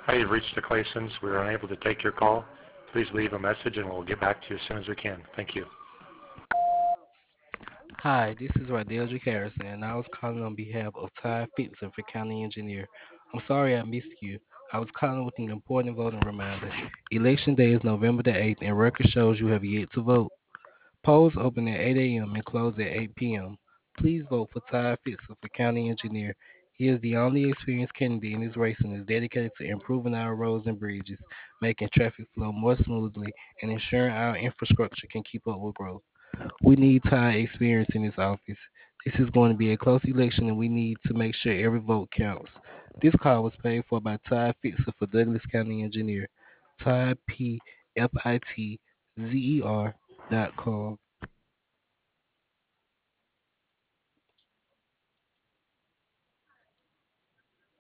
Hi, you've reached the Claysons. We are unable to take your call. Please leave a message and we'll get back to you as soon as we can. Thank you. Hi, this is Radell J. Harrison, and I was calling on behalf of Ty Fitson for County Engineer. I'm sorry I missed you. I was calling with an important voting reminder. Election day is November the 8th, and record shows you have yet to vote. Polls open at 8 a.m. and close at 8 p.m. Please vote for Ty Fitson for County Engineer. He is the only experienced candidate in this race and is dedicated to improving our roads and bridges, making traffic flow more smoothly, and ensuring our infrastructure can keep up with growth. We need Ty experience in this office. This is going to be a close election, and we need to make sure every vote counts. This call was paid for by Ty Fitzer for Douglas County Engineer. Ty P F I T Z E R .com.